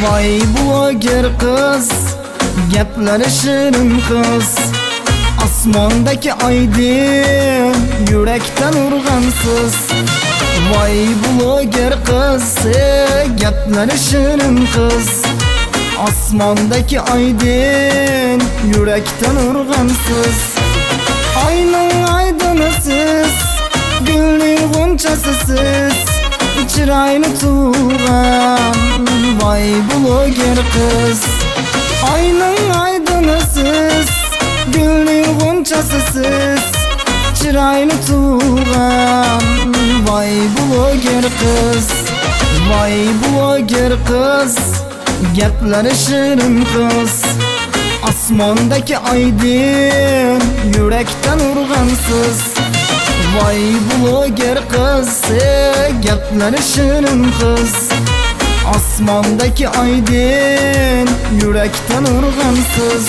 Vay blogger kız, gapleri şirin kız. Asmandaki aydın, yürekten urgansız. Vay blogger kız, gapleri şirin kız. Asmandaki aydın, yürekten urgansız. Ayның aydını siz, gülün gonçası siz. Çıraylı tuğan, vay blogger kız. Ayның aydını siz, gülün gonçası siz. Çıraylı tuğan, vay blogger kız. Vay blogger kız, gapleri şirin kız. Asmandaki aydın, yürekten urgansız. Vay blogger kız, gapleri şirin kız. Asmandaki aydın, yürekten urgansız.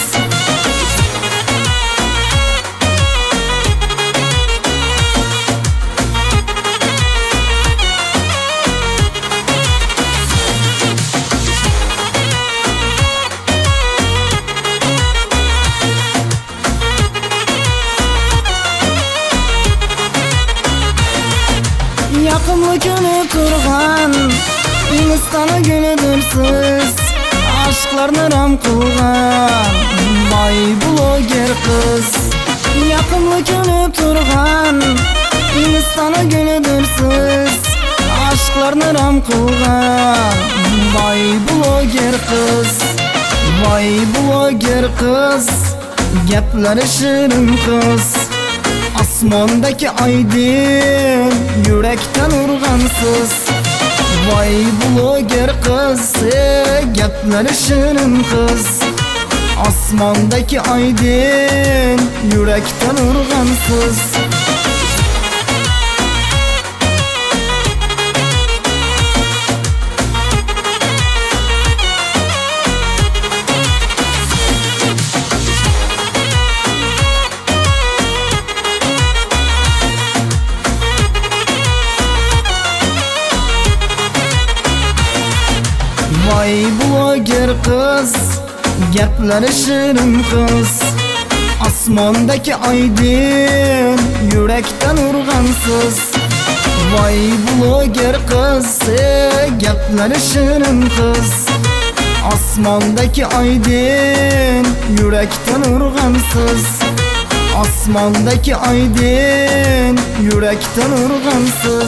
Yakımlı günü turgan, Hindistanı günüdür siz. Aşklarını ram kılgan, vay blogger kız. Yakımlı günü turgan, Hindistanı günüdür siz. Aşklarını ram kılgan, vay blogger kız. Vay blogger kız, gapleri şirin kız. Asmandaki aydın, yürekten urgansız. Vay blogger kız, gapleri şirin kız. Asmandaki aydın, yürekten urgansız. Vay blogger kız, gapleri şirin kız. Asmandaki aydın, yürekten urgansız. Vay blogger kız, gapleri şirin kız. Asmandaki aydın, yürekten urgansız. Asmandaki aydın, yürekten urgansız.